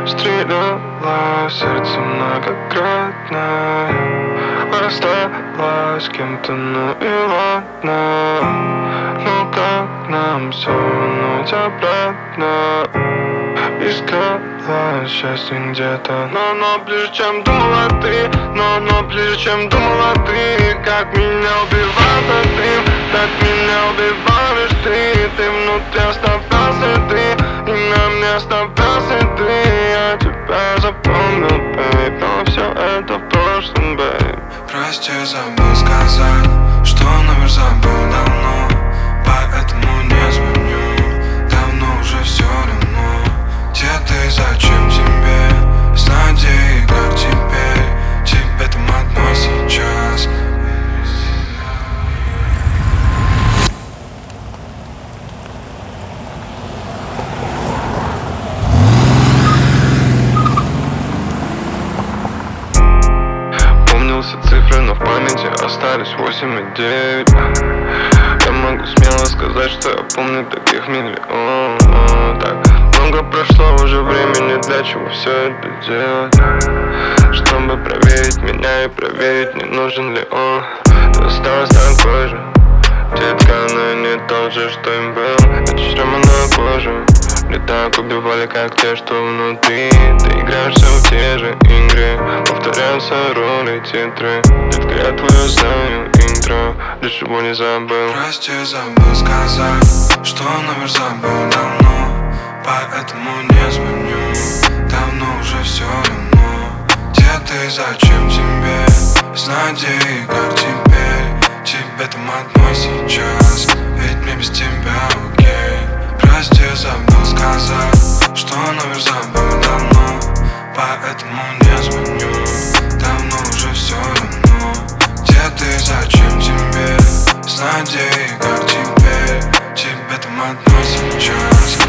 Стреляла сердце многократно, рассталась с кем-то, ну и ладно. Ну как нам все вернуть обратно? Искала счастье где-то, но оно ближе, чем думала ты. Но оно ближе, чем думала ты. Как меня убивает один, так меня убиваешь ты. Ты внутри оставался ты, и на мне оставался ты. Я тебя запомнил, бейб, но все это в прошлом, бейб. Прости, забыл сказать, что номер забыл давно, поэтому не звоню. Давно уже все равно, где ты, зачем тебе, с надеей, как теперь, тебе там одной сейчас. Все цифры, но в памяти остались 8 и 9. Я могу смело сказать, что я помню таких миллион. Так много прошло уже времени, для чего все это делать? Чтобы проверить меня и проверить, не нужен ли он. Ты осталась такой же, детка, но не тот же, что им был. Эти шрамы на коже не так убивали, как те, что внутри. Ты играешь все в те же игры, повторяются роли, титры. Детка, я твою знаю интро, для чего не забыл. Прости, забыл сказать, что номер забыл давно, поэтому не звоню. Давно уже все равно, где ты, зачем тебе, с надеей, как теперь, тебе там одной сейчас, ведь мне без тебя окей. Прости, забыл сказать, что номер забыл давно, поэтому не звоню. Давно уже все равно, где ты, зачем тебе, с надеей, как теперь, тебе там одной сейчас.